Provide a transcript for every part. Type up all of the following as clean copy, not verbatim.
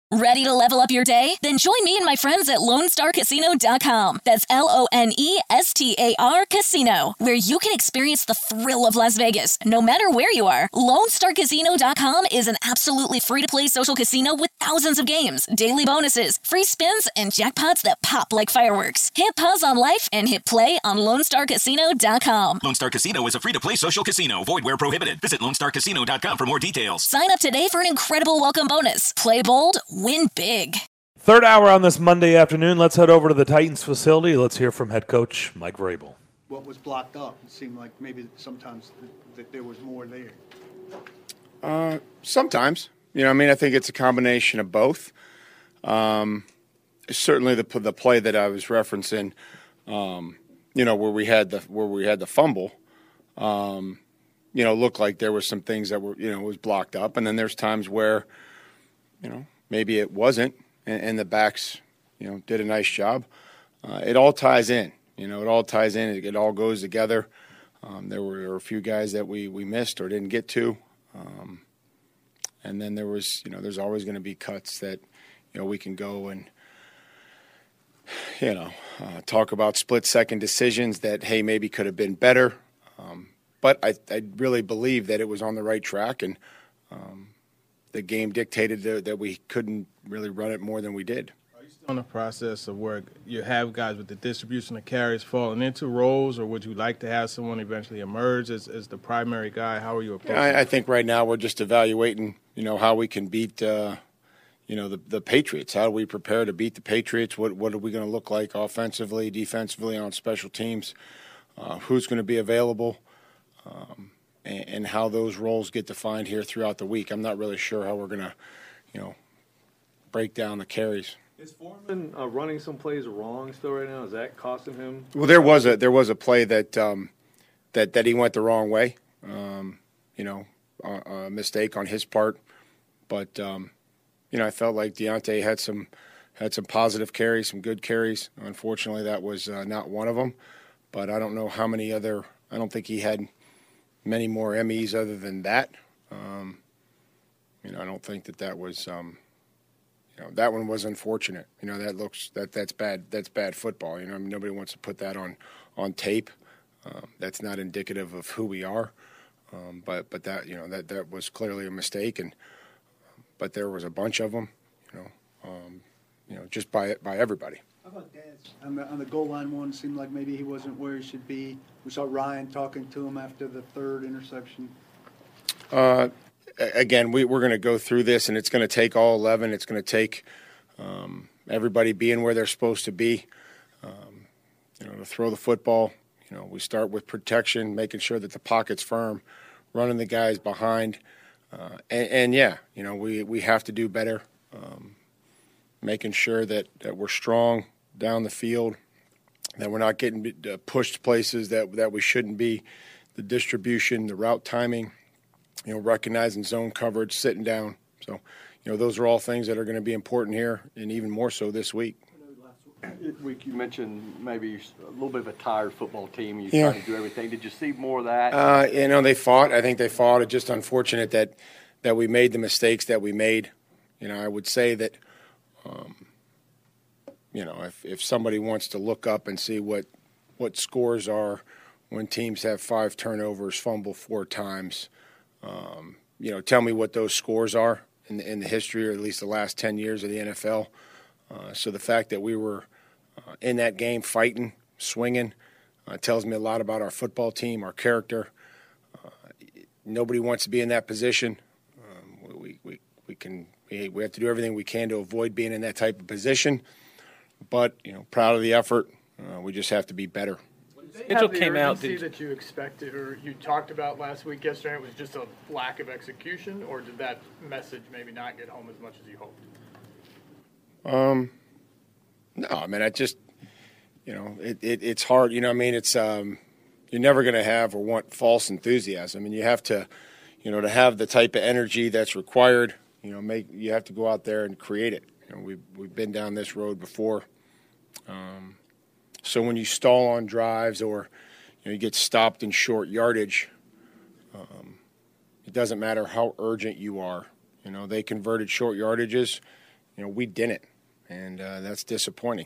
Ready to level up your day? Then join me and my friends at LoneStarCasino.com. That's LONESTAR Casino, where you can experience the thrill of Las Vegas, no matter where you are. LoneStarCasino.com is an absolutely free-to-play social casino with thousands of games, daily bonuses, free spins, and jackpots that pop like fireworks. Hit pause on life and hit play on LoneStarCasino.com. Lone Star Casino is a free-to-play social casino. Void where prohibited. Visit LoneStarCasino.com for more details. Sign up today for an incredible welcome bonus. Play bold, win big. Third hour on this Monday afternoon. Let's head over to the Titans facility. Let's hear from head coach Mike Vrabel. What was blocked up? It seemed like maybe sometimes that there was more there. Sometimes. I think it's a combination of both. Certainly the play that I was referencing, where we had the fumble, looked like there were some things that were, was blocked up. And then there's times where, maybe it wasn't, and the backs, did a nice job. It all ties in. It all ties in. It all goes together. There were a few guys that we missed or didn't get to. And then there was, there's always going to be cuts that, we can go and, talk about split-second decisions that, hey, maybe could have been better. But I really believe that it was on the right track, and the game dictated that we couldn't really run it more than we did. Are you still in the process of where you have guys with the distribution of carries falling into roles, or would you like to have someone eventually emerge as the primary guy? How are you approaching I think right now we're just evaluating, how we can beat, the Patriots. How do we prepare to beat the Patriots? What are we going to look like offensively, defensively, on special teams? Who's going to be available? And how those roles get defined here throughout the week. I'm not really sure how we're going to, break down the carries. Is Foreman running some plays wrong still right now? Is that costing him? Well, there was a play that that he went the wrong way. A mistake on his part, but I felt like Deontay had some positive carries, some good carries. Unfortunately, that was not one of them. But I don't know how many other. I don't think he had many more MEs other than that. I don't think that was. That one was unfortunate. That's bad. That's bad football. Nobody wants to put that on tape. That's not indicative of who we are. But that that was clearly a mistake, but there was a bunch of them. Just by everybody. How about Dez? On the goal line one, seemed like maybe he wasn't where he should be. We saw Ryan talking to him after the third interception. Again, we're going to go through this, and it's going to take all 11. It's going to take everybody being where they're supposed to be. To throw the football, we start with protection, making sure that the pocket's firm, running the guys behind. We have to do better, making sure that we're strong down the field, that we're not getting pushed places that we shouldn't be, the distribution, the route timing, recognizing zone coverage, sitting down. So, those are all things that are going to be important here, and even more so this week. Week you mentioned maybe a little bit of a tired football team. Trying to do everything. Did you see more of that? They fought. I think they fought. It's just unfortunate that we made the mistakes that we made. I would say that, if somebody wants to look up and see what scores are when teams have 5 turnovers, fumble 4 times, tell me what those scores are in the history, or at least the last 10 years of the NFL. So the fact that we were in that game fighting, swinging, tells me a lot about our football team, our character. Nobody wants to be in that position. We have to do everything we can to avoid being in that type of position. But, proud of the effort. We just have to be better. Mitchell came out. That you expected or you talked about last week, yesterday, it was just a lack of execution, or did that message maybe not get home as much as you hoped? No, I just, it's hard. It's you're never going to have or want false enthusiasm, and you have to, to have the type of energy that's required. You have to go out there and create it. We've been down this road before. So when you stall on drives or you get stopped in short yardage, it doesn't matter how urgent you are. They converted short yardages. we didn't, and that's disappointing.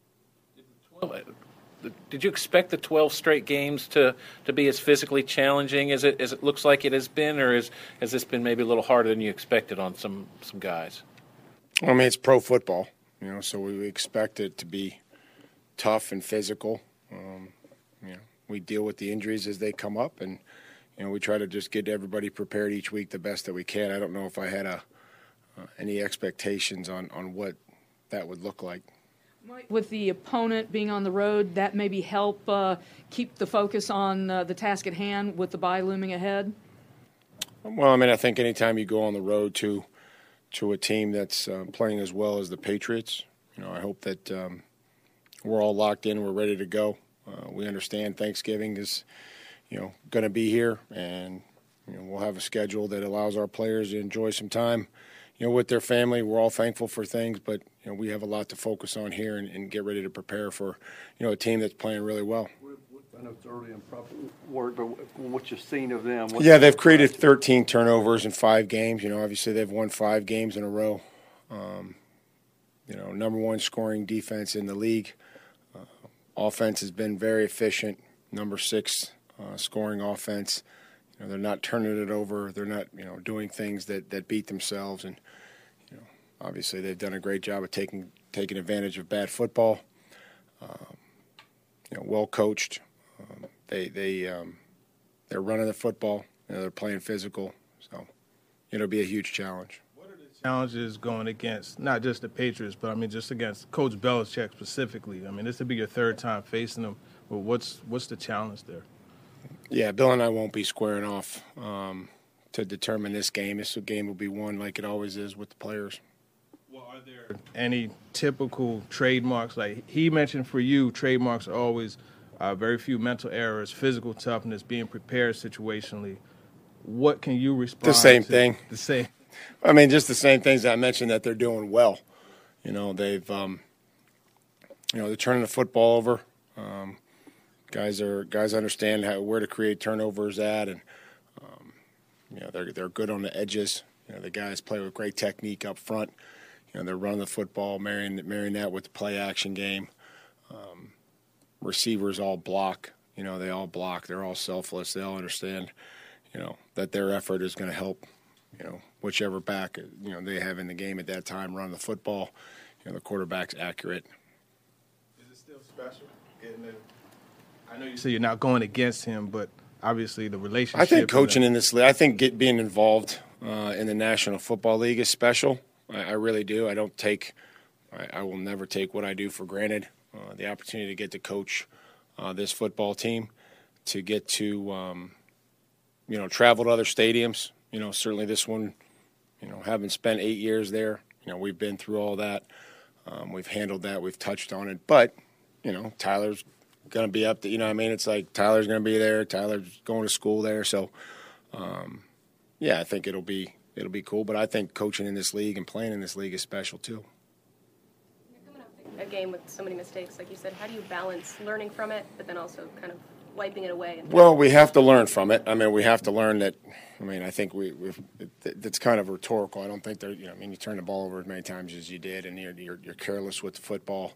Did you expect the 12 straight games to be as physically challenging as it looks like it has been, or has this been maybe a little harder than you expected on some guys? I mean, it's pro football, so we expect it to be tough and physical. We deal with the injuries as they come up, and we try to just get everybody prepared each week the best that we can. I don't know if I had any expectations on what that would look like. With the opponent being on the road, that maybe help keep the focus on the task at hand with the bye looming ahead? Well, I mean, I think anytime you go on the road to a team that's playing as well as the Patriots, I hope that we're all locked in, we're ready to go. We understand Thanksgiving is, going to be here, and we'll have a schedule that allows our players to enjoy some time, with their family. We're all thankful for things, but we have a lot to focus on here and get ready to prepare for, a team that's playing really well. I know it's early in work, but what you've seen of them? They've created 13 turnovers in 5 games. Obviously they've won 5 games in a row. Number 1 scoring defense in the league. Offense has been very efficient. Number 6 scoring offense. They're not turning it over. They're not, doing things that beat themselves. And, obviously they've done a great job of taking advantage of bad football. Well coached. They're running the football. They're playing physical. So it'll be a huge challenge. What are the challenges going against not just the Patriots, but just against Coach Belichick specifically? This will be your 3rd time facing him. But what's the challenge there? Yeah, Bill and I won't be squaring off to determine this game. This game will be won like it always is with the players. Well, are there any typical trademarks? Like he mentioned for you, trademarks are always very few mental errors, physical toughness, being prepared situationally. What can you respond to? The same thing. The same. Just the same things I mentioned that they're doing well. They've, they're turning the football over. Guys understand where to create turnovers at, and they're good on the edges. The guys play with great technique up front. They're running the football, marrying that with the play action game. Receivers all block. They all block. They're all selfless. They all understand, that their effort is going to help, whichever back they have in the game at that time run the football. The quarterback's accurate. Is it still special getting in? I know you say you're not going against him, but obviously the relationship. I think coaching in this league, I think being involved in the National Football League is special. I really do. I will never take what I do for granted. The opportunity to get to coach this football team, to get to, travel to other stadiums. Certainly this one, having spent 8 years there, we've been through all that. We've handled that. We've touched on it. But, Tyler's going to be up to, it's like Tyler's going to be there. Tyler's going to school there. So, I think it'll be cool. But I think coaching in this league and playing in this league is special too. You're coming off a game with so many mistakes, like you said. How do you balance learning from it, but then also kind of wiping it away? Well, we have to learn from it. We have to learn that. I think it's kind of rhetorical. I don't think there. You turn the ball over as many times as you did, and you're careless with the football.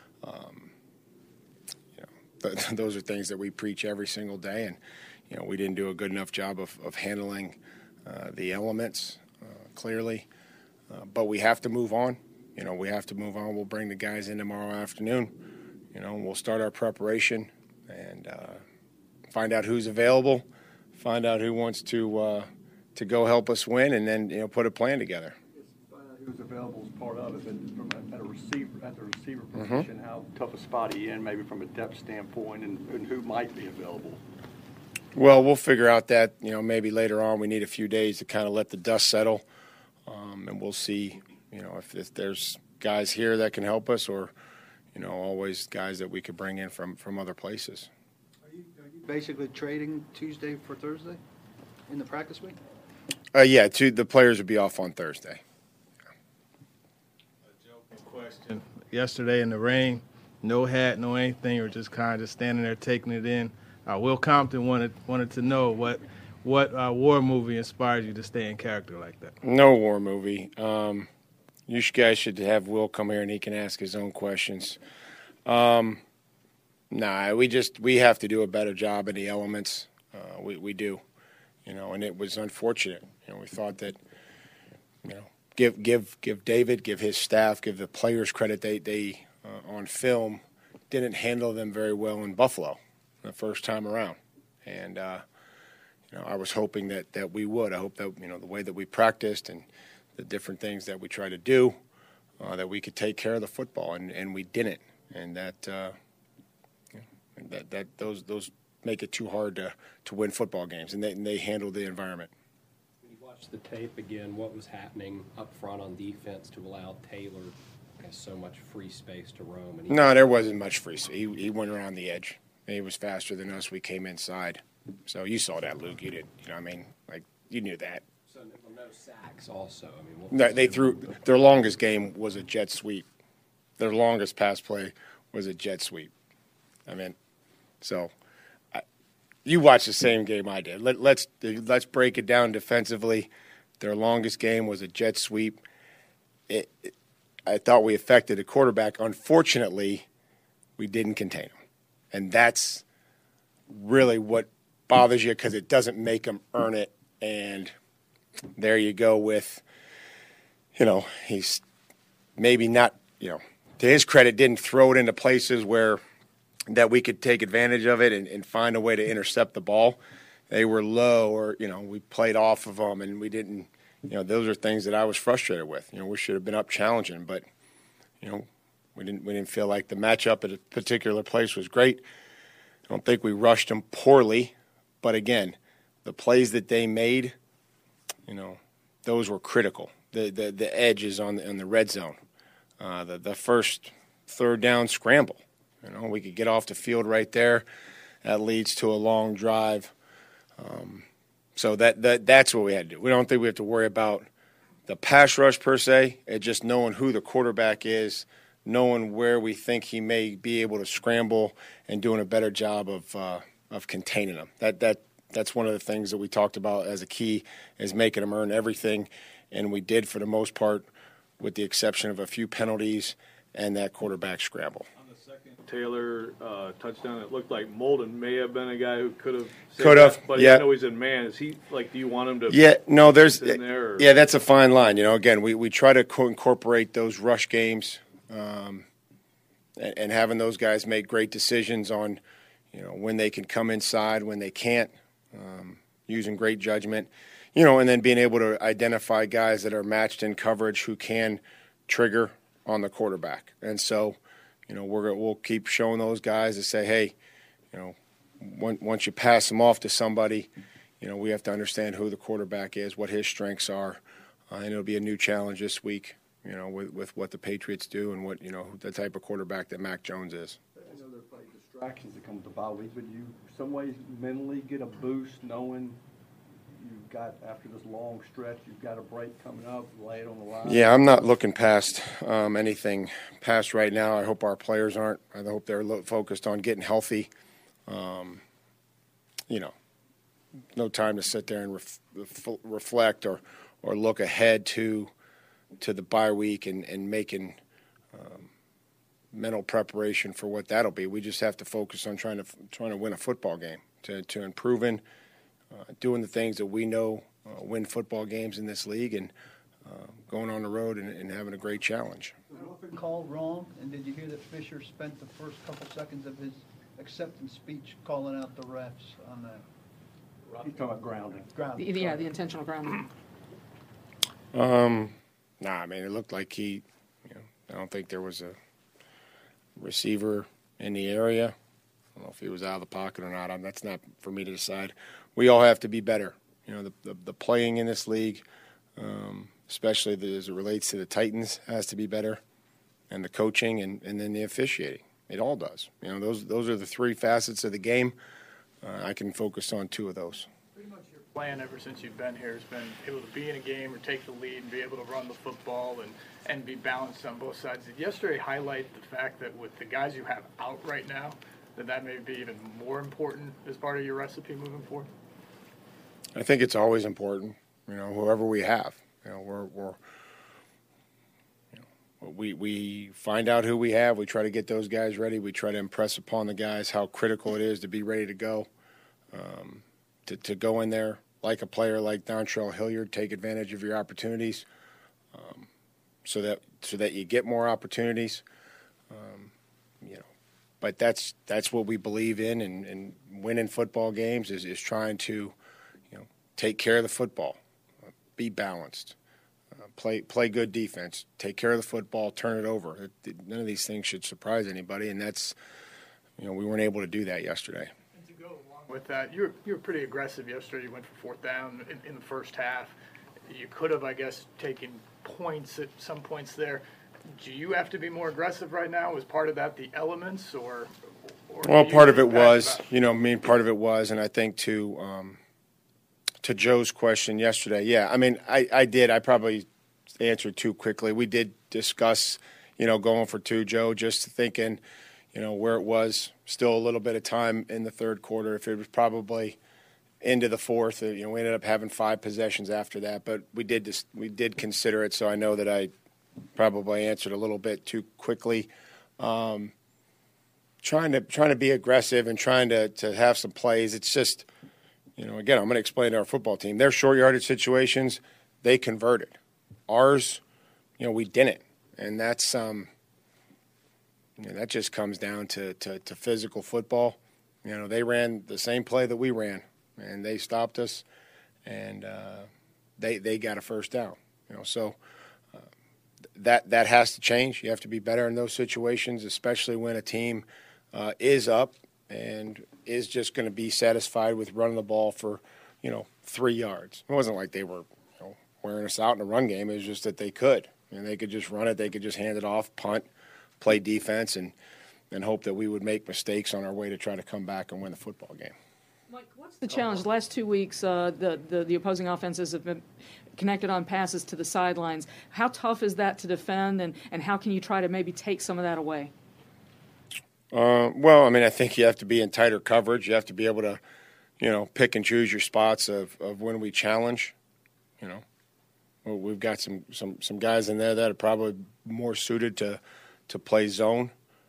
Those are things that we preach every single day, and we didn't do a good enough job of handling the elements clearly. But we have to move on. We have to move on. We'll bring the guys in tomorrow afternoon. We'll start our preparation and find out who's available, find out who wants to go help us win, and then put a plan together. Find out who's available is part of it, but at the receiver position, how tough a spot are you in, maybe from a depth standpoint, and who might be available? Well, we'll figure out that maybe later on. We need a few days to kind of let the dust settle, and we'll see if there's guys here that can help us, or always guys that we could bring in from other places. Are you basically trading Tuesday for Thursday in the practice week? Yeah, the players would be off on Thursday. A joking question. Yesterday in the rain, no hat, no anything, or just kind of just standing there taking it in. Will Compton wanted to know what war movie inspired you to stay in character like that? No war movie. You guys should have Will come here and he can ask his own questions. We have to do a better job in the elements. We do, and it was unfortunate. We thought that, give David, give his staff, give the players credit. They on film didn't handle them very well in Buffalo the first time around, and I was hoping that we would. I hope that the way that we practiced and the different things that we try to do, that we could take care of the football, and we didn't, and those make it too hard to win football games, and they handled the environment. When you watch the tape again, what was happening up front on defense to allow Taylor so much free space to roam? No, there wasn't much free space. He went around the edge. He was faster than us. We came inside. So you saw that, Luke. You did. You knew that. So no sacks also. No, they threw – their longest game was a jet sweep. Their longest pass play was a jet sweep. You watched the same game I did. Let's break it down defensively. Their longest game was a jet sweep. I thought we affected the quarterback. Unfortunately, we didn't contain him. And that's really what bothers you, because it doesn't make him earn it. And there you go with, he's maybe not, to his credit, didn't throw it into places where that we could take advantage of it and find a way to intercept the ball. They were low, or, we played off of them and we didn't, those are things that I was frustrated with. We should have been up challenging, but, we didn't feel like the matchup at a particular place was great. I don't think we rushed them poorly, but again, the plays that they made, those were critical. The edges on the red zone, the first third down scramble. We could get off the field right there. That leads to a long drive. So that's what we had to do. We don't think we have to worry about the pass rush per se. It's just knowing who the quarterback is, knowing where we think he may be able to scramble, and doing a better job of containing him. That's one of the things that we talked about as a key, is making him earn everything, and we did for the most part, with the exception of a few penalties and that quarterback scramble. Taylor touchdown, it looked like Molden may have been a guy who could have, but yeah. I know he's in man. Is he do you want him to? Yeah, no, there's in there, yeah, that's a fine line. Again, we try to incorporate those rush games, and having those guys make great decisions on, when they can come inside, when they can't, using great judgment, and then being able to identify guys that are matched in coverage who can trigger on the quarterback, and so. We'll keep showing those guys to say, hey, once you pass them off to somebody, we have to understand who the quarterback is, what his strengths are, and it'll be a new challenge this week, with what the Patriots do and what the type of quarterback that Mac Jones is. I know there's like distractions that come with the bye week, but you some ways mentally get a boost knowing you've got, after this long stretch, you've got a break coming up, lay it on the line. Yeah, I'm not looking past anything past right now. I hope our players aren't. I hope they're focused on getting healthy. No time to sit there and reflect or look ahead to the bye week and making mental preparation for what that'll be. We just have to focus on trying to win a football game, to improving. Doing the things that we know win football games in this league, and going on the road and having a great challenge. Was Wolfen called wrong? And did you hear that Fisher spent the first couple seconds of his acceptance speech calling out the refs on that? He's talking about grounding. Yeah, the intentional grounding. It looked like he, I don't think there was a receiver in the area. I don't know if he was out of the pocket or not. That's not for me to decide. We all have to be better. The playing in this league, especially as it relates to the Titans, has to be better, and the coaching and then the officiating. It all does. Those are the three facets of the game. I can focus on two of those. Pretty much your plan ever since you've been here has been able to be in a game or take the lead and be able to run the football and be balanced on both sides. Did yesterday highlight the fact that with the guys you have out right now, that may be even more important as part of your recipe moving forward? I think it's always important, whoever we have. we find out who we have. We try to get those guys ready. We try to impress upon the guys how critical it is to be ready to go, to go in there like a player like Dontrell Hilliard, take advantage of your opportunities, so that you get more opportunities. But that's what we believe in, and winning football games is trying to, take care of the football, be balanced, play good defense, take care of the football, turn it over. None of these things should surprise anybody, and that's, we weren't able to do that yesterday. And to go along with that, you were pretty aggressive yesterday. You went for fourth down in the first half. You could have, I guess, taken points at some points there. Do you have to be more aggressive right now? Was part of that the elements, or well, part of it was, part of it was, and I think to Joe's question yesterday, yeah, I did. I probably answered too quickly. We did discuss, going for two, Joe, just thinking, where it was, still a little bit of time in the third quarter. If it was probably into the fourth, we ended up having 5 possessions after that, but we did consider it. So I know that I probably answered a little bit too quickly. Trying to be aggressive and trying to have some plays. It's just, again, I'm going to explain to our football team. Their short yardage situations, they converted. Ours, we didn't, and that's that just comes down to physical football. They ran the same play that we ran, and they stopped us, and they got a first down. So. That has to change. You have to be better in those situations, especially when a team is up and is just going to be satisfied with running the ball for, 3 yards. It wasn't like they were wearing us out in a run game. It was just that they could. They could just run it. They could just hand it off, punt, play defense, and hope that we would make mistakes on our way to try to come back and win the football game. Mike, what's the challenge? The last 2 weeks, the opposing offenses have been connected on passes to the sidelines. How tough is that to defend, and how can you try to maybe take some of that away? I think you have to be in tighter coverage. You have to be able to, pick and choose your spots of when we challenge. We've got some guys in there that are probably more suited to play zone.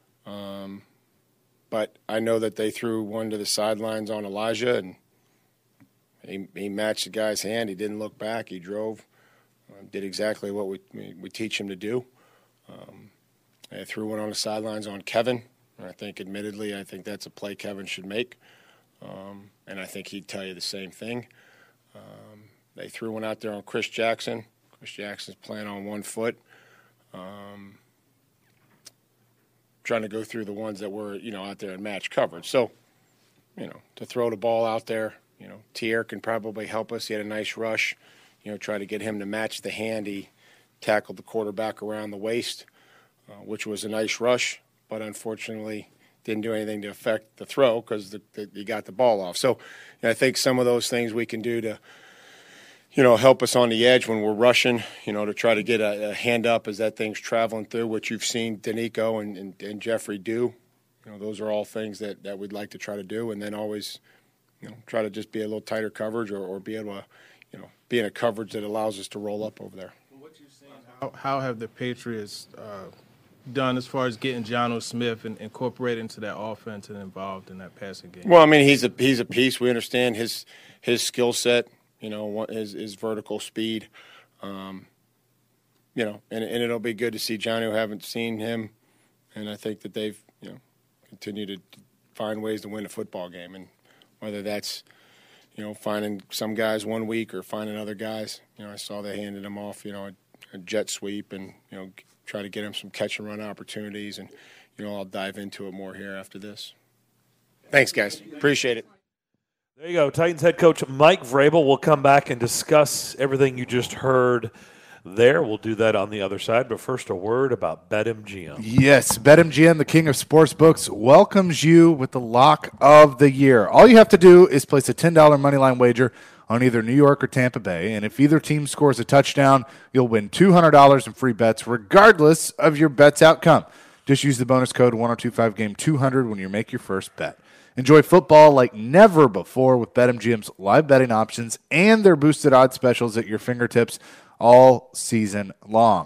But I know that they threw one to the sidelines on Elijah, and he matched the guy's hand. He didn't look back. He drove, did exactly what we teach him to do. I threw one on the sidelines on Kevin. I think, admittedly, that's a play Kevin should make. And I think he'd tell you the same thing. They threw one out there on Chris Jackson. Chris Jackson's playing on 1 foot. Trying to go through the ones that were, out there in match coverage. So, to throw the ball out there, Tier can probably help us. He had a nice rush, try to get him to match the hand. He tackled the quarterback around the waist, which was a nice rush, but unfortunately didn't do anything to affect the throw because he got the ball off. So I think some of those things we can do to, help us on the edge when we're rushing, to try to get a hand up as that thing's traveling through, which you've seen Danico and Jeffrey do. Those are all things that we'd like to try to do, and then always, try to just be a little tighter coverage or be able to, be in a coverage that allows us to roll up over there. How have the Patriots done as far as getting Jonnu Smith and incorporated into that offense and involved in that passing game? Well, he's a piece. We understand his skill set. His vertical speed, and it'll be good to see Johnny, who haven't seen him, and I think that they've, continued to find ways to win a football game, and whether that's, finding some guys 1 week or finding other guys, I saw they handed him off, a jet sweep and, try to get him some catch and run opportunities, and, I'll dive into it more here after this. Thanks, guys. Appreciate it. There you go. Titans head coach Mike Vrabel will come back and discuss everything you just heard there. We'll do that on the other side. But first, a word about BetMGM. Yes, BetMGM, the king of sportsbooks, welcomes you with the lock of the year. All you have to do is place a $10 moneyline wager on either New York or Tampa Bay. And if either team scores a touchdown, you'll win $200 in free bets, regardless of your bet's outcome. Just use the bonus code 1025GAME200 when you make your first bet. Enjoy football like never before with BetMGM's live betting options and their boosted odds specials at your fingertips all season long.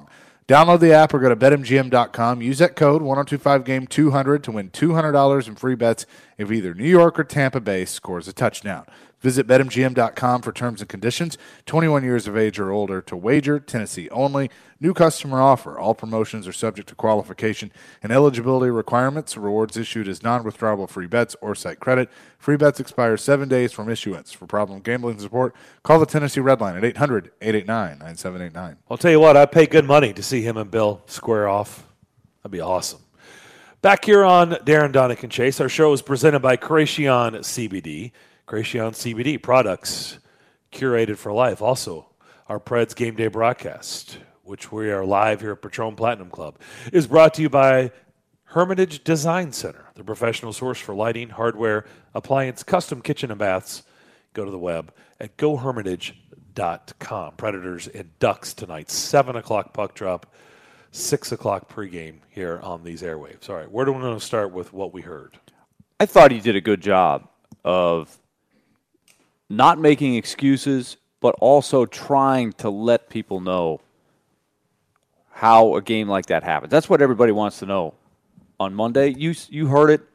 Download the app or go to BetMGM.com. Use that code 1025GAME200 to win $200 in free bets if either New York or Tampa Bay scores a touchdown. Visit BetMGM.com for terms and conditions. 21 years of age or older to wager. Tennessee only. New customer offer. All promotions are subject to qualification and eligibility requirements. Rewards issued as non-withdrawable free bets or site credit. Free bets expire 7 days from issuance. For problem gambling support, call the Tennessee Red Line at 800-889-9789. I'll tell you what, I'd pay good money to see him and Bill square off. That'd be awesome. Back here on Darren, Donick, and Chase, our show is presented by Creation CBD. Creation CBD products curated for life. Also, our Preds Game Day broadcast, which we are live here at Patron Platinum Club, is brought to you by Hermitage Design Center, the professional source for lighting, hardware, appliance, custom kitchen and baths. Go to the web at gohermitage.com. Predators and Ducks tonight, 7 o'clock puck drop, 6 o'clock pregame here on these airwaves. All right, where do we want to start with what we heard? I thought he did a good job of not making excuses, but also trying to let people know how a game like that happens. That's what everybody wants to know. On Monday, you heard it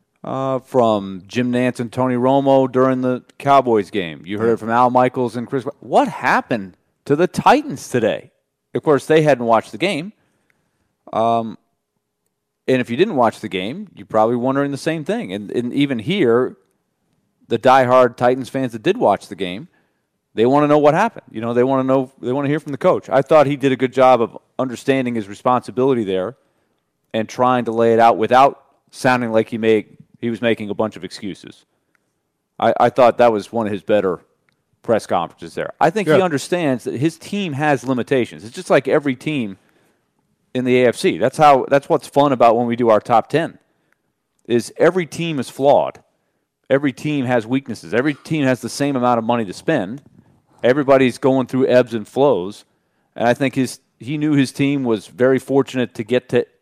from Jim Nantz and Tony Romo during the Cowboys game. You heard it from Al Michaels and Chris. What happened to the Titans today? Of course, they hadn't watched the game. And if you didn't watch the game, you're probably wondering the same thing. And even here, the diehard Titans fans that did watch the game, they want to know what happened. You know, they want to hear from the coach. I thought he did a good job of understanding his responsibility there and trying to lay it out without sounding like he was making a bunch of excuses. I thought that was one of his better press conferences there. I think he understands that his team has limitations. It's just like every team in the AFC. That's what's fun about when we do our top 10, is every team is flawed. Every team has weaknesses. Every team has the same amount of money to spend. Everybody's going through ebbs and flows. And I think he knew his team was very fortunate to get to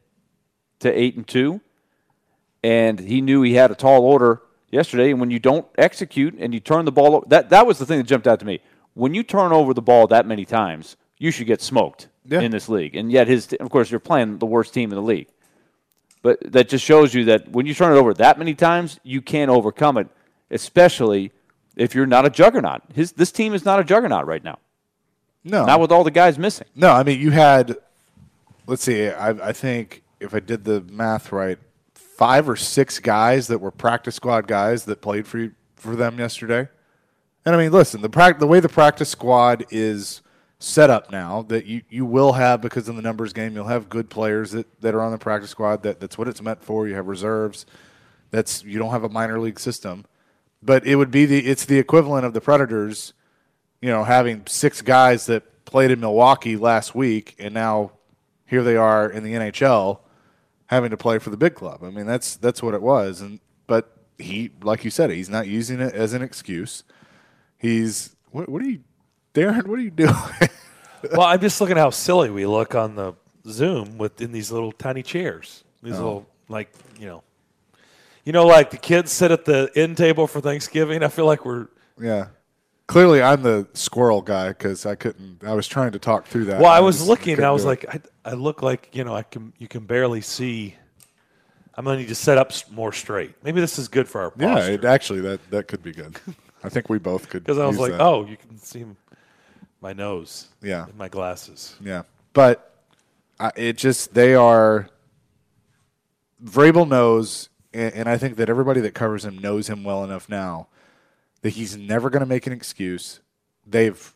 8-2. And he knew he had a tall order yesterday. And when you don't execute and you turn the ball over, that was the thing that jumped out to me. When you turn over the ball that many times, you should get smoked in this league. And yet, of course, you're playing the worst team in the league. But that just shows you that when you turn it over that many times, you can't overcome it, especially if you're not a juggernaut. This team is not a juggernaut right now. No. Not with all the guys missing. No, I mean, you had, let's see, I think if I did the math right, 5 or 6 guys that were practice squad guys that played for them yesterday. And I mean, listen, the way the practice squad is set up now, that you will have, because in the numbers game, you'll have good players that are on the practice squad. That's what it's meant for. You have reserves. You don't have a minor league system. But it would be it's the equivalent of the Predators, having 6 guys that played in Milwaukee last week, and now here they are in the NHL having to play for the big club. I mean, that's what it was. But he, like you said, he's not using it as an excuse. He's what are you, Darren? What are you doing? Well, I'm just looking at how silly we look on the Zoom in these little tiny chairs. These little, like the kids sit at the end table for Thanksgiving. I feel like we're Clearly, I'm the squirrel guy because I couldn't. I was trying to talk through that. Well, I was looking, and I was like, I look like you can barely see. I'm going to need to set up more straight. Maybe this is good for our posture. Yeah, actually, that could be good. I think we both could. Because I was like, that. you can see my nose. Yeah. In my glasses. Yeah, but they are. Vrabel knows, and I think that everybody that covers him knows him well enough now that he's never going to make an excuse. It's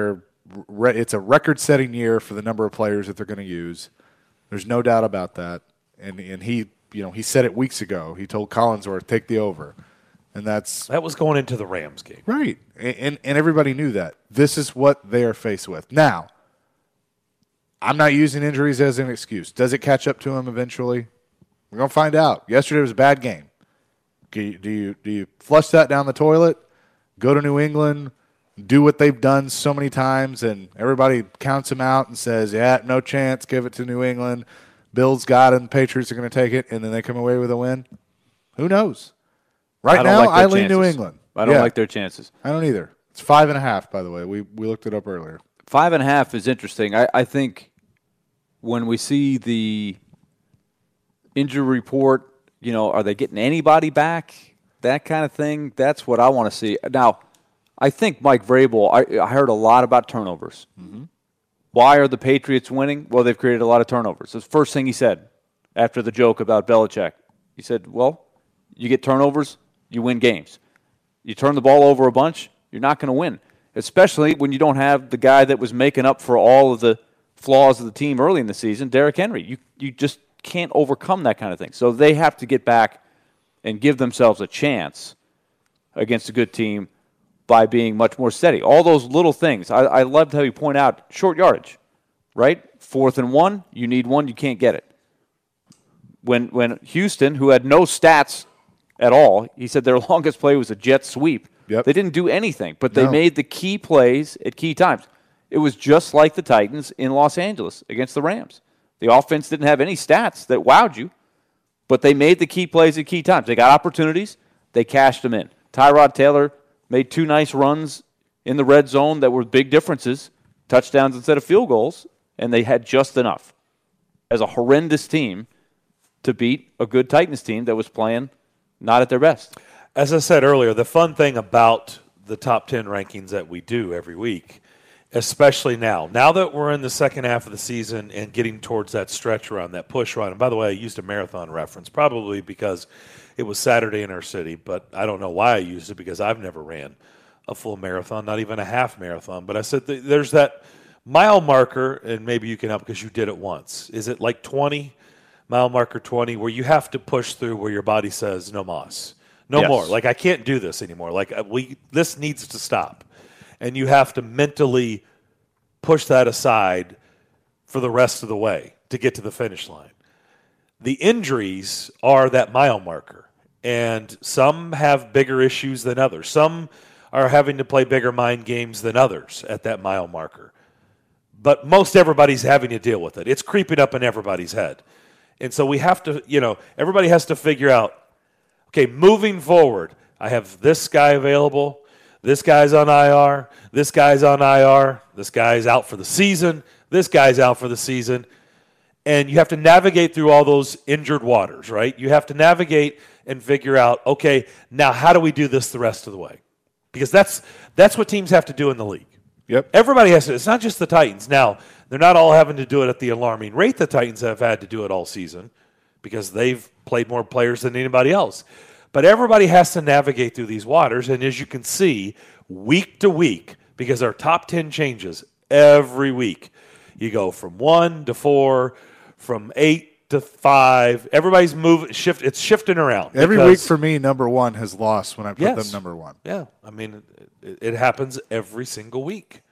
a record-setting year for the number of players that they're going to use. There's no doubt about that. And he said it weeks ago. He told Collinsworth, take the over. And that was going into the Rams game. Right. And everybody knew that. This is what they are faced with. Now, I'm not using injuries as an excuse. Does it catch up to him eventually? We're going to find out. Yesterday was a bad game. Do you flush that down the toilet? Go to New England, do what they've done so many times, and everybody counts him out and says, no chance, give it to New England. Bills got it, and Patriots are going to take it, and then they come away with a win? Who knows? Right now, I lean New England. I don't like their chances. I don't either. It's 5.5, by the way. We looked it up earlier. 5.5 is interesting. I think when we see the injury report, are they getting anybody back? That kind of thing. That's what I want to see. Now, I think Mike Vrabel, I heard a lot about turnovers. Mm-hmm. Why are the Patriots winning? Well, they've created a lot of turnovers. That's the first thing he said after the joke about Belichick. He said, well, you get turnovers, you win games. You turn the ball over a bunch, you're not going to win, especially when you don't have the guy that was making up for all of the flaws of the team early in the season, Derrick Henry. You just can't overcome that kind of thing. So they have to get back and give themselves a chance against a good team by being much more steady. All those little things. I loved how you point out short yardage, right? 4th and 1, you need one, you can't get it. When Houston, who had no stats at all, he said their longest play was a jet sweep. Yep. They didn't do anything, but they made the key plays at key times. It was just like the Titans in Los Angeles against the Rams. The offense didn't have any stats that wowed you, but they made the key plays at key times. They got opportunities, they cashed them in. Tyrod Taylor made 2 nice runs in the red zone that were big differences, touchdowns instead of field goals, and they had just enough as a horrendous team to beat a good Titans team that was playing not at their best. As I said earlier, the fun thing about the top 10 rankings that we do every week, especially now that we're in the second half of the season and getting towards that stretch run, that push run. And by the way, I used a marathon reference, probably because it was Saturday in our city, but I don't know why I used it because I've never ran a full marathon, not even a half marathon. But I said there's that mile marker, and maybe you can help because you did it once. Is it like 20? Mile marker 20, where you have to push through where your body says no mas, no more. Like, I can't do this anymore. Like, this needs to stop. And you have to mentally push that aside for the rest of the way to get to the finish line. The injuries are that mile marker, and some have bigger issues than others. Some are having to play bigger mind games than others at that mile marker. But most everybody's having to deal with it. It's creeping up in everybody's head. And so we have to, everybody has to figure out, okay, moving forward, I have this guy available, this guy's on IR, this guy's on IR, this guy's out for the season, this guy's out for the season. And you have to navigate through all those injured waters, right? You have to navigate and figure out, okay, now how do we do this the rest of the way? Because that's what teams have to do in the league. Yep. Everybody has to. It's not just the Titans. Now, they're not all having to do it at the alarming rate the Titans have had to do it all season because they've played more players than anybody else. But everybody has to navigate through these waters, and as you can see, week to week, because our top 10 changes every week. You go from 1 to 4, from 8 to 5. Everybody's moving, it's shifting around. Every week for me, number 1 has lost when I put them number 1. Yeah, I mean, it happens every single week.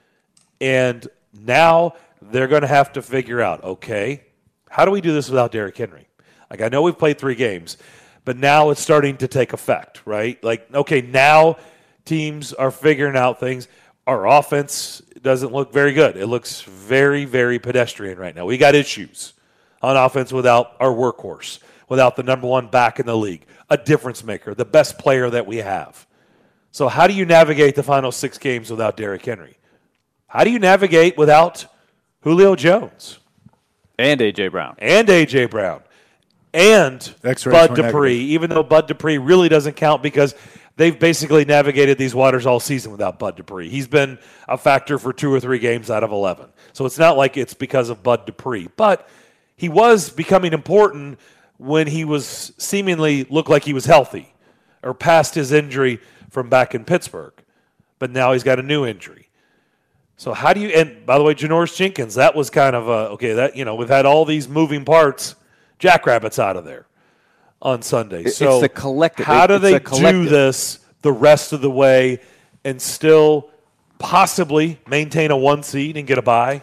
And now they're going to have to figure out, okay, how do we do this without Derrick Henry? Like, I know we've played 3 games, but now it's starting to take effect, right? Like, okay, now teams are figuring out things. Our offense doesn't look very good. It looks very, very pedestrian right now. We got issues on offense without our workhorse, without the number 1 back in the league, a difference maker, the best player that we have. So how do you navigate the final 6 games without Derrick Henry? How do you navigate without Julio Jones? And A.J. Brown. And A.J. Brown. And Bud Dupree, even though Bud Dupree really doesn't count because they've basically navigated these waters all season without Bud Dupree. He's been a factor for 2 or 3 games out of 11. So it's not like it's because of Bud Dupree. But he was becoming important when he was seemingly looked like he was healthy or past his injury from back in Pittsburgh. But now he's got a new injury. So how do you, and by the way, Janoris Jenkins, that was kind of we've had all these moving parts, Jackrabbits out of there on Sunday. So it's the collective. How do they do this the rest of the way and still possibly maintain a 1 seed and get a bye?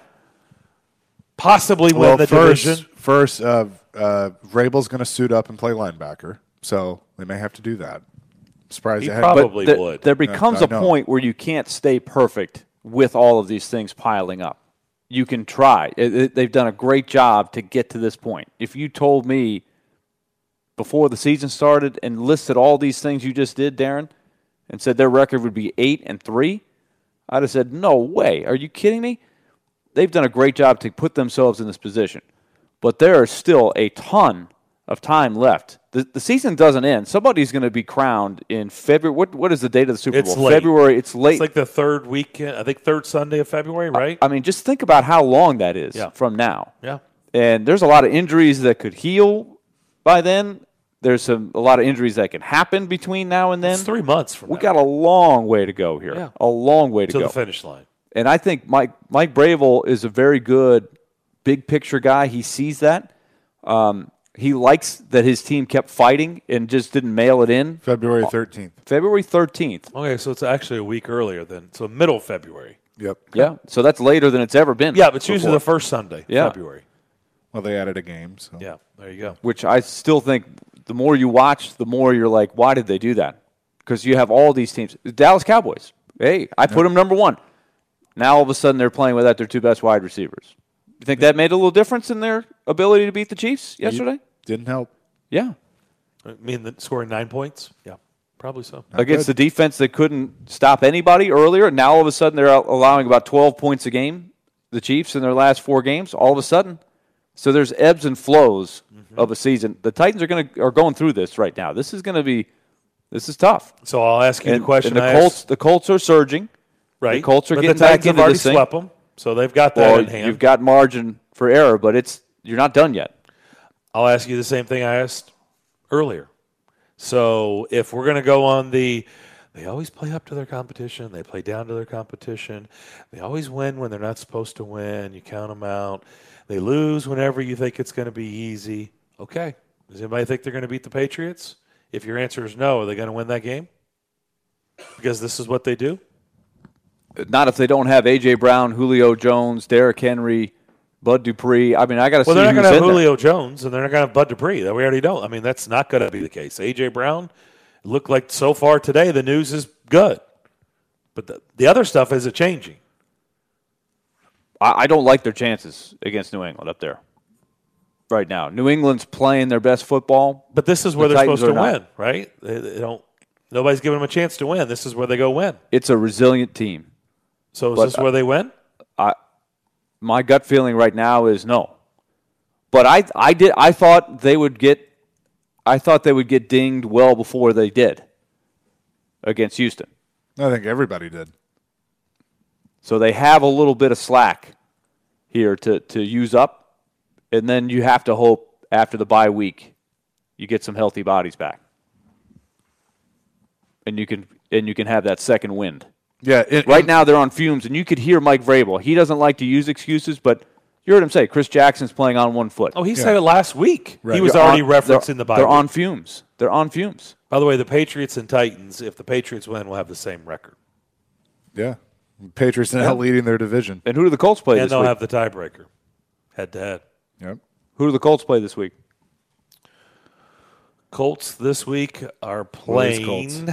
Possibly win the division? First, Vrabel's going to suit up and play linebacker, so they may have to do that. Surprised he they probably would. There becomes a point where you can't stay perfect with all of these things piling up. You can try. They've done a great job to get to this point. If you told me before the season started and listed all these things you just did, Darren, and said their record would be 8-3, I'd have said, no way. Are you kidding me? they've done a great job to put themselves in this position. But there is still a ton of time left. The season doesn't end. Somebody's going to be crowned in February. What is the date of the Super Bowl? Late. February. It's late. It's like the third weekend, I think third Sunday of February, right? I mean, just think about how long that is from now. Yeah. And there's a lot of injuries that could heal by then. There's a lot of injuries that can happen between now and then. It's 3 months from now. We got a long way to go here. Yeah. A long way to go. To the finish line. And I think Mike Bravel is a very good big picture guy. He sees that. He likes that his team kept fighting and just didn't mail it in. February 13th. February 13th. Okay, so it's actually a week earlier so middle February. Yep. Yeah, so that's later than it's ever been. Yeah, but it's usually before. the first Sunday, February. Well, they added a game. So. Yeah, there you go. Which I still think the more you watch, the more you're like, why did they do that? Because you have all these teams. The Dallas Cowboys. Hey, I put them number one. Now all of a sudden they're playing without their two best wide receivers. You think that made a little difference in their ability to beat the Chiefs yesterday? Didn't help. Yeah. I mean, scoring 9 points? Yeah, probably so. Against the defense that couldn't stop anybody earlier. Now all of a sudden they're allowing about 12 points a game, the Chiefs, in their last 4 games, all of a sudden. So there's ebbs and flows of a season. The Titans are going through this right now. This is tough. So I'll ask you the question. And the Colts are surging. Right. The Colts are but getting the Titans back into have already this thing. swept them, so they've got that in hand. You've got margin for error, but you're not done yet. I'll ask you the same thing I asked earlier. So if we're going to go on they always play up to their competition. They play down to their competition. They always win when they're not supposed to win. You count them out. They lose whenever you think it's going to be easy. Okay. Does anybody think they're going to beat the Patriots? If your answer is no, are they going to win that game? Because this is what they do? Not if they don't have A.J. Brown, Julio Jones, Derrick Henry, Bud Dupree. I mean, I got to see who's in there. Well, they're not going to have Julio Jones, and they're not going to have Bud Dupree. That we already know. I mean, that's not going to be the case. A.J. Brown looked like so far today the news is good. But the other stuff isn't changing. I don't like their chances against New England up there right now. New England's playing their best football. But this is where they're supposed to win, right? They don't. Nobody's giving them a chance to win. This is where they go win. It's a resilient team. So is this where they win? My gut feeling right now is no. But I thought they would get dinged well before they did against Houston. I think everybody did. So they have a little bit of slack here to use up, and then you have to hope after the bye week you get some healthy bodies back. And you can have that second wind. Yeah. Right now they're on fumes, and you could hear Mike Vrabel. He doesn't like to use excuses, but you heard him say Chris Jackson's playing on one foot. Oh, he said it last week. Right. He was already referencing the bye They're week. on fumes. They're on fumes. By the way, the Patriots and Titans, if the Patriots win, will have the same record. Yeah. Patriots now leading their division. And who do the Colts play this week? And they'll have the tiebreaker, head-to-head. Yep. Who do the Colts play this week? Colts this week are playing.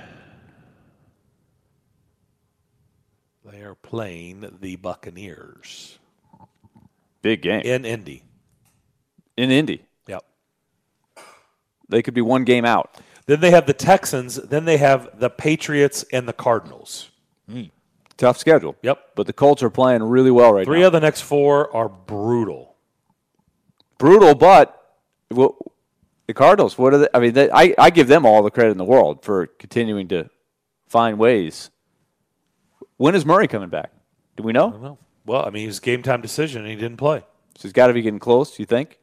They are playing the Buccaneers. Big game. In Indy. In Indy. Yep. They could be one game out. Then they have the Texans. Then they have the Patriots and the Cardinals. Tough schedule. Yep. But the Colts are playing really well right now. 3 of the next 4 are brutal. Brutal, but the Cardinals, what are they? I mean, I give them all the credit in the world for continuing to find ways. When is Murray coming back? Do we know? I don't know. Well, I mean, it was a game-time decision, and he didn't play. So he's got to be getting close, you think?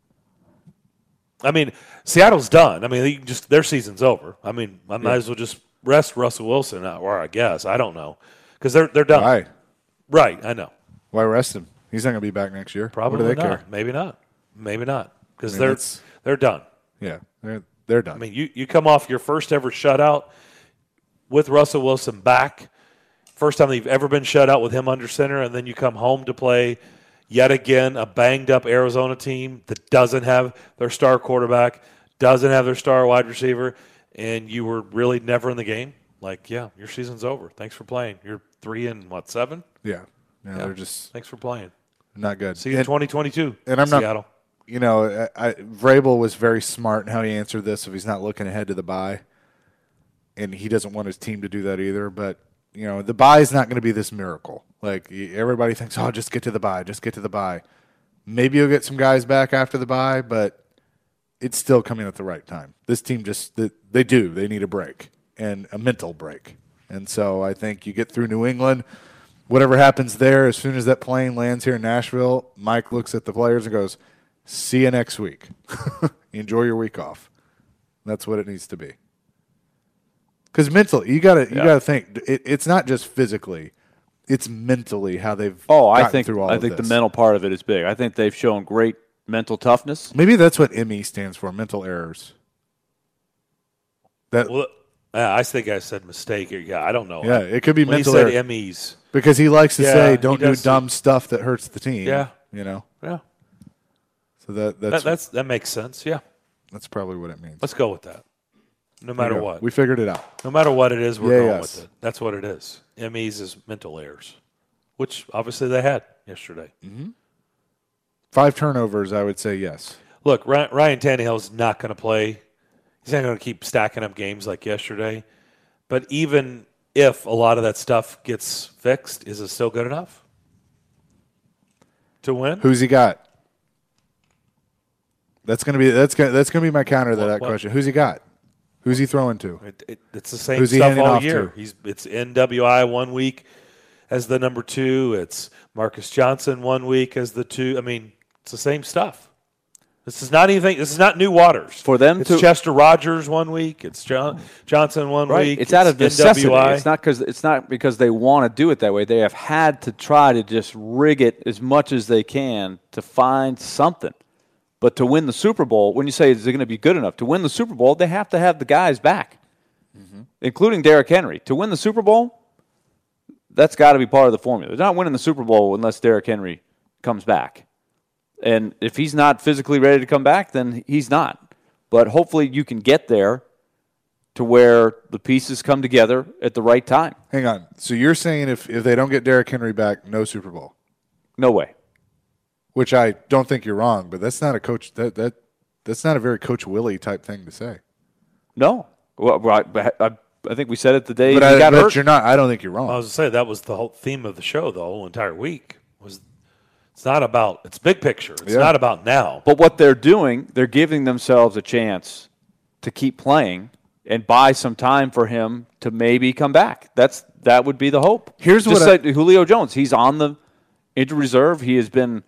I mean, Seattle's done. I mean, their season's over. I mean, I might as well just rest Russell Wilson, or I guess. I don't know. Because they're done. Why? Right, I know. Why rest him? He's not going to be back next year. Probably what do they not. care? Maybe not. Maybe not. Because I mean, they're done. Yeah, they're done. I mean, you come off your first ever shutout with Russell Wilson back. First time that you've ever been shut out with him under center, and then you come home to play yet again a banged-up Arizona team that doesn't have their star quarterback, doesn't have their star wide receiver, and you were really never in the game. Like, yeah, your season's over. Thanks for playing. You're 3-7? Yeah. They're just thanks for playing. Not good. See you in 2022. And I'm Seattle. Not. Vrabel was very smart in how he answered this. If he's not looking ahead to the bye, and he doesn't want his team to do that either. But the bye is not going to be this miracle. Like everybody thinks, oh, just get to the bye, just get to the bye. Maybe you'll get some guys back after the bye, but it's still coming at the right time. This team they need a break, and a mental break. And so I think you get through New England, whatever happens there, as soon as that plane lands here in Nashville, Mike looks at the players and goes, see you next week. Enjoy your week off. That's what it needs to be. Because mentally, you gotta think. It's not just physically; it's mentally how they've. I think through all I of think this. the mental part of it is big. I think they've shown great mental toughness. Maybe that's what ME stands for: mental errors. I think I said mistake. Yeah, I don't know. Yeah, it could be when mental he said error. MEs because he likes to say, "Don't do does dumb stuff that hurts the team." Yeah, Yeah. So that makes sense. Yeah, that's probably what it means. Let's go with that. No matter what. We figured it out. No matter what it is, we're going Yes. with it. That's what it is. MEs is mental errors, which obviously they had yesterday. 5 turnovers, I would say yes. Look, Ryan Tannehill's not going to play. He's not going to keep stacking up games like yesterday. But even if a lot of that stuff gets fixed, is it still good enough to win? Who's he got? That's gonna be my counter to that question. Who's he got? Who's he throwing to? It's the same Who's he stuff handing all off year. to? It's NWI 1 week as the number 2. It's Marcus Johnson 1 week as the 2. I mean, it's the same stuff. This is not anything. This is not new waters For them It's to Chester Rogers 1 week. It's Johnson 1 week. It's out of necessity. NWI. It's not because they want to do it that way. They have had to try to just rig it as much as they can to find something. But to win the Super Bowl, when you say is it going to be good enough to win the Super Bowl, they have to have the guys back, including Derrick Henry. To win the Super Bowl, that's got to be part of the formula. They're not winning the Super Bowl unless Derrick Henry comes back. And if he's not physically ready to come back, then he's not. But hopefully you can get there to where the pieces come together at the right time. Hang on. So you're saying if they don't get Derrick Henry back, no Super Bowl? No way. Which I don't think you're wrong, but that's not a coach that's not a very Coach Willie type thing to say. No. Well, I think we said it the day But he got hurt. you're not. I don't think you're wrong. I was going to say that was the whole theme of the show the whole entire week. It's not about it's big picture. It's not about now. But what they're doing, they're giving themselves a chance to keep playing and buy some time for him to maybe come back. That would be the hope. Here's just what like Julio Jones. He's on the injured reserve. He has been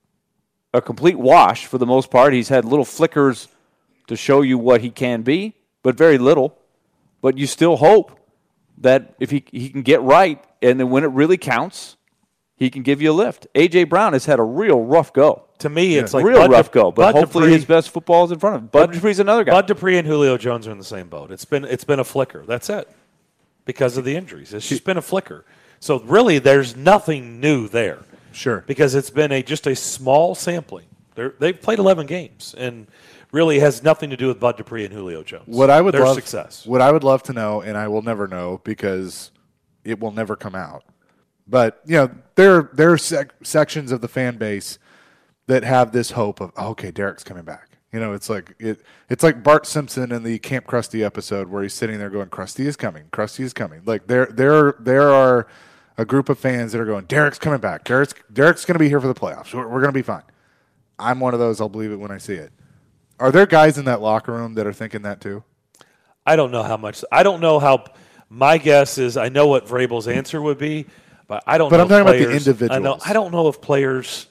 a complete wash for the most part. He's had little flickers to show you what he can be, but very little. But you still hope that if he can get right, and then when it really counts, he can give you a lift. A.J. Brown has had a real rough go. To me, it's like real rough go, but Bud hopefully Dupree- his best football is in front of him. Bud Dupree's another guy. Bud Dupree and Julio Jones are in the same boat. It's been a flicker. That's it. Because of the injuries. It's just been a flicker. So really there's nothing new there. Sure. Because it's been just a small sampling. They've played 11 games and really has nothing to do with Bud Dupree and Julio Jones. Their success. What I would love to know, and I will never know because it will never come out. But there are sections of the fan base that have this hope of, okay, Derrick's coming back. It's like Bart Simpson in the Camp Krusty episode where he's sitting there going, Krusty is coming, Krusty is coming. Like there are a group of fans that are going, Derrick's coming back. Derrick's going to be here for the playoffs. We're going to be fine. I'm one of those. I'll believe it when I see it. Are there guys in that locker room that are thinking that too? I don't know how much. I don't know how. My guess is I know what Vrabel's answer would be, but I don't. But know I'm talking players, about the individuals. I don't know if players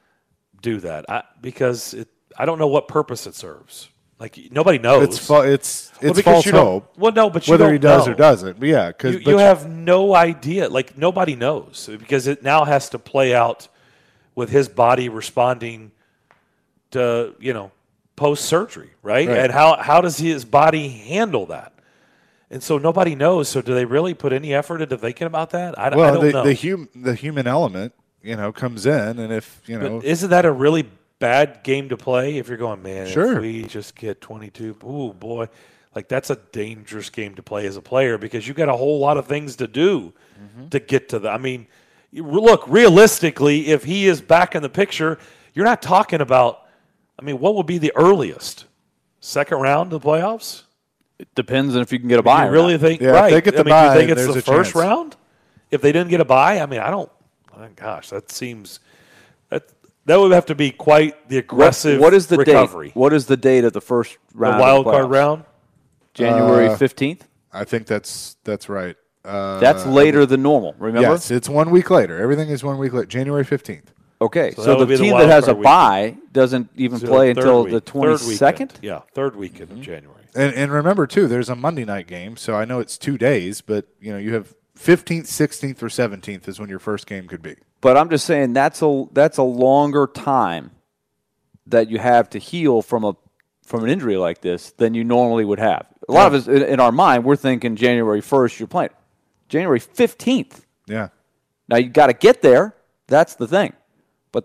do that because I don't know what purpose it serves. Like nobody knows. It's false because you don't- hope. Well, no, but you whether don't he does know. or doesn't. But yeah, because you have no idea. Like nobody knows because it now has to play out with his body responding to post surgery, right? And how does his body handle that? And so nobody knows. So do they really put any effort into thinking about that? I don't know. The human element, comes in, and if But isn't that a really bad game to play? If you're going, man, Sure. if we just get 22, ooh boy, like that's a dangerous game to play as a player because you got a whole lot of things to do to get to I mean, look, realistically, if he is back in the picture, you're not talking about. I mean, what would be the earliest? Second round of the playoffs? It depends on if you can get a bye. You really think Yeah, right? if they get the I mean, bye, you think it's there's the a first chance. round? if they didn't get a bye, I mean, gosh, that seems that would have to be quite the aggressive what is the recovery. Date? What is the date of the first round? The wild card round? January 15th? I think that's right. That's later than normal, remember? Yes, it's 1 week later. Everything is 1 week later, January 15th. Okay, so the team that has a bye doesn't even play until the 22nd? Yeah, third weekend of January. And remember, too, there's a Monday night game, so I know it's 2 days, but you have 15th, 16th, or 17th is when your first game could be. But I'm just saying that's a longer time that you have to heal from an injury like this than you normally would have. A lot of us, in our mind, we're thinking January 1st you're playing. January 15th. Yeah. Now you got to get there. That's the thing. But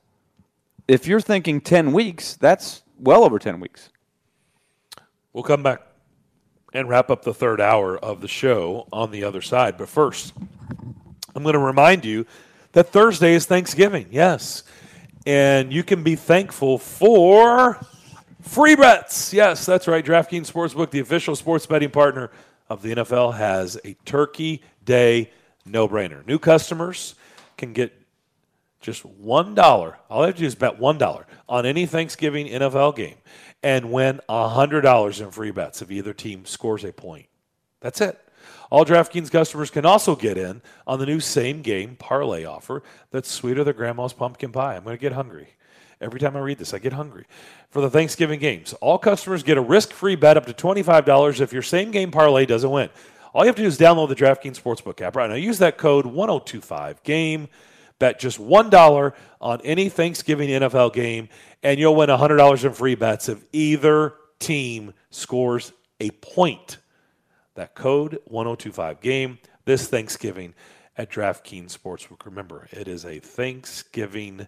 if you're thinking 10 weeks, that's well over 10 weeks. We'll come back and wrap up the third hour of the show on the other side. But first, I'm going to remind you that Thursday is Thanksgiving. Yes. And you can be thankful for free bets. Yes, that's right. DraftKings Sportsbook, the official sports betting partner of the NFL, has a Turkey Day no-brainer. New customers can get just $1. All they have to do is bet $1 on any Thanksgiving NFL game and win $100 in free bets if either team scores a point. That's it. All DraftKings customers can also get in on the new same-game parlay offer that's sweeter than Grandma's pumpkin pie. I'm going to get hungry. Every time I read this, I get hungry. For the Thanksgiving games, all customers get a risk-free bet up to $25 if your same-game parlay doesn't win. All you have to do is download the DraftKings Sportsbook app right now. Use that code 1025GAME. Bet just $1 on any Thanksgiving NFL game, and you'll win $100 in free bets if either team scores a point. That code, 1025GAME, this Thanksgiving at DraftKings Sportsbook. Remember, it is a Thanksgiving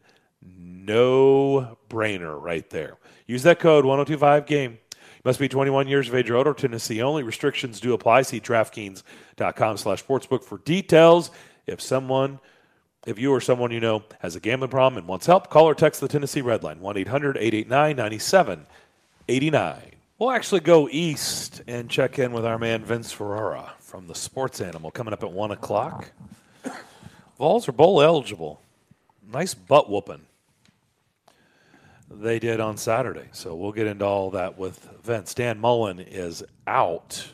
no-brainer right there. Use that code, 1025GAME. You must be 21 years of age or older, Tennessee only. Restrictions do apply. See DraftKings.com/sportsbook for details. If you or someone you know has a gambling problem and wants help, call or text the Tennessee Red Line, 1-800-889-9789. We'll actually go east and check in with our man Vince Ferrara from the Sports Animal coming up at 1 o'clock. Vols are bowl eligible. Nice butt whooping they did on Saturday. So we'll get into all that with Vince. Dan Mullen is out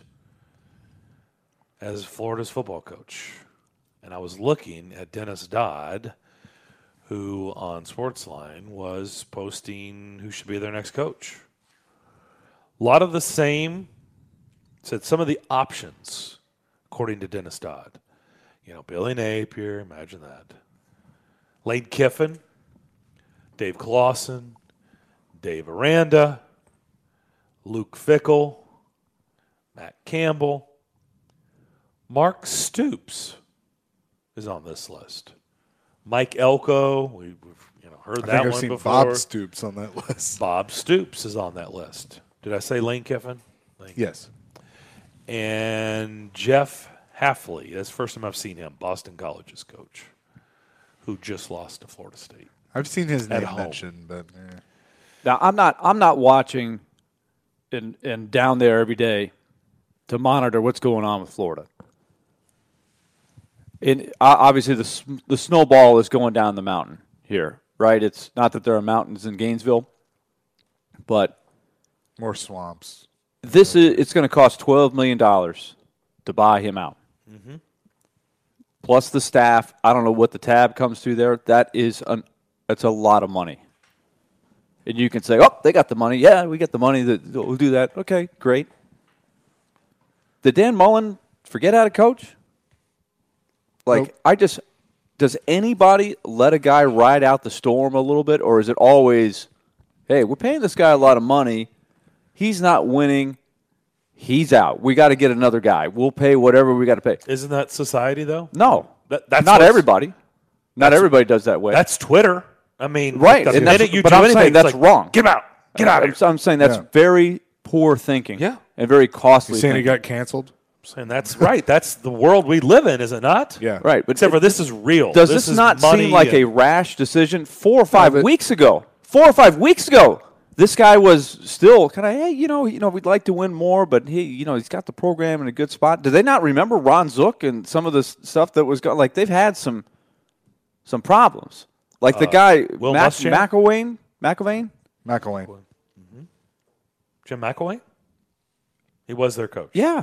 as Florida's football coach. And I was looking at Dennis Dodd, who on Sportsline was posting who should be their next coach. A lot of the same, said some of the options, according to Dennis Dodd. Billy Napier, imagine that. Lane Kiffin, Dave Clawson, Dave Aranda, Luke Fickell, Matt Campbell, Mark Stoops is on this list. Mike Elko, we've heard that one before. Bob Stoops on that list. Bob Stoops is on that list. Did I say Lane Kiffin? Yes. And Jeff Hafley. That's the first time I've seen him, Boston College's coach, who just lost to Florida State. I've seen his name home. mentioned, but Now I'm not watching and down there every day to monitor what's going on with Florida. And obviously the snowball is going down the mountain here, right? It's not that there are mountains in Gainesville, but more swamps. It's going to cost $12 million to buy him out. Mm-hmm. Plus the staff. I don't know what the tab comes through there. That's a lot of money. And you can say, oh, they got the money. Yeah, we get the money. We'll do that. Okay, great. Did Dan Mullen forget how to coach? Like, nope. Does anybody let a guy ride out the storm a little bit, or is it always, hey, we're paying this guy a lot of money. He's not winning. He's out. We got to get another guy. We'll pay whatever we got to pay. Isn't that society, though? No. That's not everybody. Not everybody does that way. That's Twitter. I mean, right. The minute you do I'm anything, saying that's like, wrong. Get him out. Get out of here. I'm saying that's very poor thinking. Yeah. And very costly You're saying thinking. he got canceled? And that's right. That's the world we live in, is it not? Yeah. Right. But except for this is real. Does this not seem like a rash decision 4 or 5 weeks ago? 4 or 5 weeks ago, This guy was still kind of, hey, we'd like to win more, but he's got the program in a good spot. Do they not remember Ron Zook and some of the stuff that was like they've had some problems, like the guy Will Muschamp? McElwain. Mm-hmm. Jim McElwain. He was their coach. Yeah.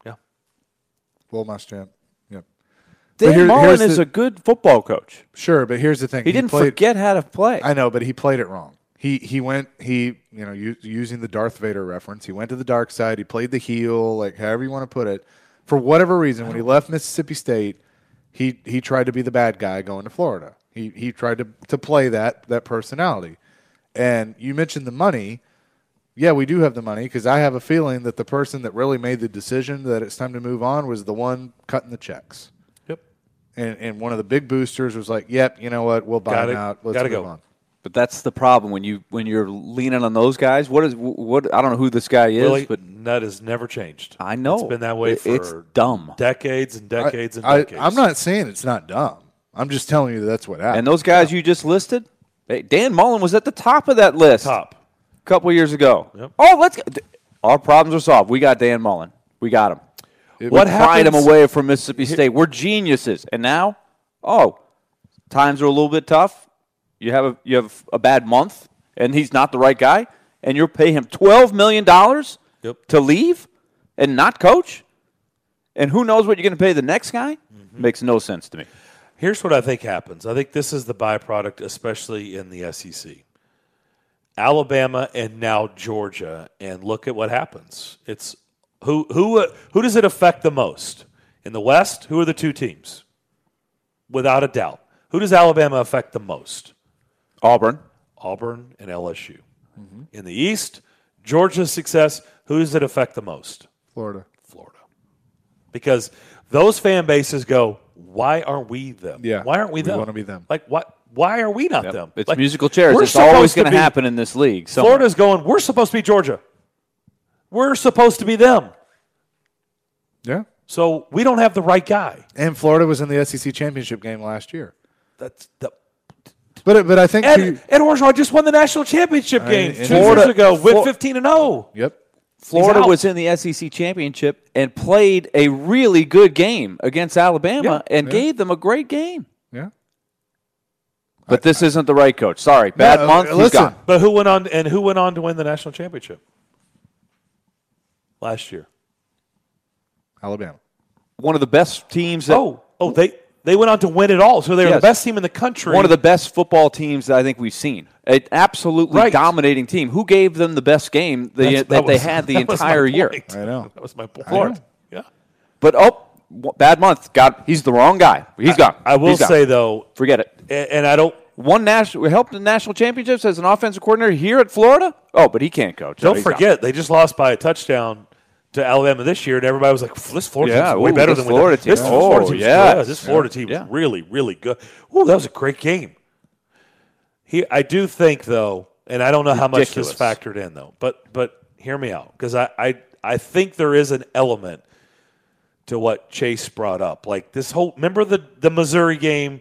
Will Muschamp. Yep. Dan Mullen is a good football coach. Sure, but here's the thing: he didn't forget how to play. I know, but he played it wrong. He went using the Darth Vader reference. He went to the dark side. He played the heel, like however you want to put it. For whatever reason, when he left Mississippi State, he tried to be the bad guy going to Florida. He tried to play that personality. And you mentioned the money. Yeah, we do have the money because I have a feeling that the person that really made the decision that it's time to move on was the one cutting the checks. Yep. And one of the big boosters was like, "Yep, you know what? We'll buy him out. Let's move on." But that's the problem when you're leaning on those guys. What I don't know who this guy is, Really, but that has never changed. I know It's been that way for it's dumb. decades and decades and decades. I'm not saying it's not dumb. I'm just telling you that's what happened. And those guys you just listed, Dan Mullen was at the top of that list. A couple years ago. Yep. Oh, our problems are solved. We got Dan Mullen. We got him. We pried him happens- away from Mississippi State. We're geniuses. And now, times are a little bit tough. You have a bad month, and he's not the right guy, and you're paying him $12 million to leave and not coach? And who knows what you're going to pay the next guy? Makes no sense to me. Here's what I think happens. I think this is the byproduct, especially in the SEC. Alabama and now Georgia, and look at what happens. It's who does it affect the most? In the West, who are the two teams? Without a doubt. Who does Alabama affect the most? Auburn and LSU. In the East, Georgia's success, who does it affect the most? Florida. Because those fan bases go, why aren't we them? Yeah. Why aren't we them? want to be them. Like, what? Why are we not them? It's Like, musical chairs. we're It's always supposed going to be- happen in this league. somewhere. Florida's going, we're supposed to be Georgia. We're supposed to be them. Yeah. So we don't have the right guy. And Florida was in the SEC championship game last year. That's the. But I think Ed Orgeron just won the national championship game 2 years ago with 15-0. Yep. Florida was in the SEC championship and played a really good game against Alabama and gave them a great game. Yeah. But this isn't the right coach. Sorry, bad month. He's gone. But who went on to win the national championship last year? Alabama. One of the best teams. That, they went on to win it all. So they were Yes. the best team in the country. One of the best football teams that I think we've seen. An absolutely dominating team. Who gave them the best game that they had the entire year? I know. That was my point. Florida. Yeah. But bad month. He's the wrong guy. He's gone. I will He's gone. say though, forget it. And I don't. Helped in national championships as an offensive coordinator here at Florida. Oh, but he can't coach. Don't He's gone. forget, they just lost by a touchdown to Alabama this year, and everybody was like, "This Florida team is way better than Florida team. This Florida team, this Florida team Yeah. is really, really good." Oh, that was a great game. I do think though, and I don't know how much this Ridiculous. factored in though, but hear me out because I think there is an element to what Chase brought up, like this whole. Remember the Missouri game,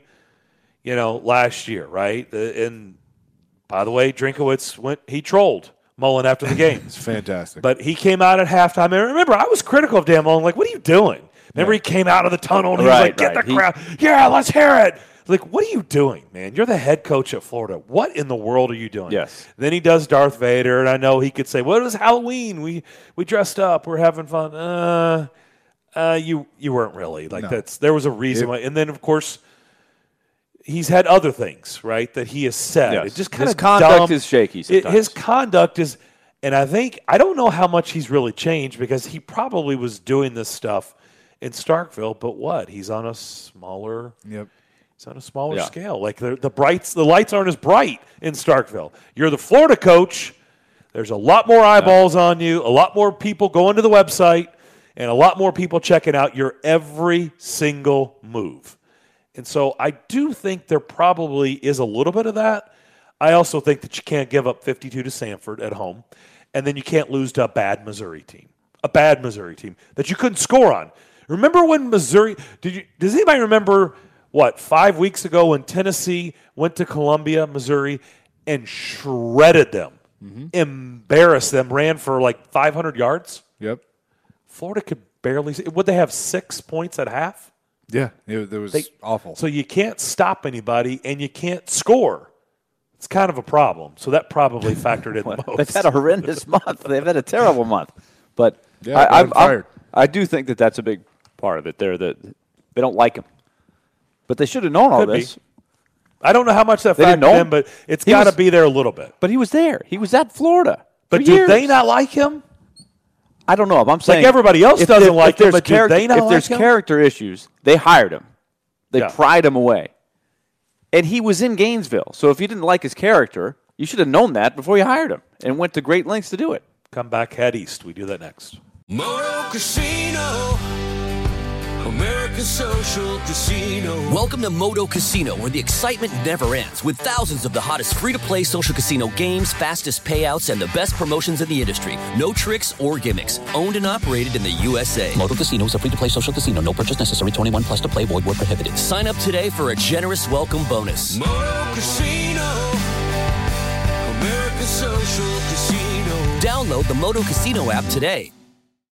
last year, right? And by the way, Drinkowitz he trolled Mullen after the game. It's fantastic. But he came out at halftime. And remember, I was critical of Dan Mullen. Like, what are you doing? Remember, he came out of the tunnel and he was like, get the crowd. Yeah, let's hear it. Like, what are you doing, man? You're the head coach at Florida. What in the world are you doing? Yes. Then he does Darth Vader, and I know he could say, well, it was Halloween. We dressed up. We're having fun. You weren't really. Like, there was a reason why. And then, of course, he's had other things, right, that he has said. Yes. It just kind His of conduct is shaky sometimes. His conduct is, and I don't know how much he's really changed because he probably was doing this stuff in Starkville, but what? He's on a smaller He's on a smaller scale. Like the lights aren't as bright in Starkville. You're the Florida coach. There's a lot more eyeballs on you, a lot more people going to the website, and a lot more people checking out your every single move. And so I do think there probably is a little bit of that. I also think that you can't give up 52 to Samford at home, and then you can't lose to a bad Missouri team that you couldn't score on. Remember when Missouri – does anybody remember, 5 weeks ago when Tennessee went to Columbia, Missouri, and shredded them embarrassed them, ran for like 500 yards. Yep. Florida could barely – would they have 6 points at half? Yeah, it was awful. So you can't stop anybody and you can't score. It's kind of a problem. So that probably factored in the most. They've had a horrendous month. They've had a terrible month. But Yeah, I do think that that's a big part of it there, that they don't like him. But they should have known all Could be. this. I don't know how much that They didn't know factored him. in, but it's He got to was- be there a little bit. But he was there. He was at Florida. But for do years. they not like him? I don't know. I'm saying everybody else doesn't like him, there's but do they not if like there's him? character issues, they hired him. They Yeah. pried him away. And he was in Gainesville. So if you didn't like his character, you should have known that before you hired him and went to great lengths to do it. Come back, head east. We do that next. Moto Casino, America's social casino. Welcome to Moto Casino, where the excitement never ends, with thousands of the hottest free-to-play social casino games, fastest payouts, and the best promotions in the industry. No tricks or gimmicks. Owned and operated in the USA. Moto Casino is a free-to-play social casino. No purchase necessary. 21 plus to play. Void where prohibited. Sign up today for a generous welcome bonus. Moto Casino, America's social casino. Download the Moto Casino app today.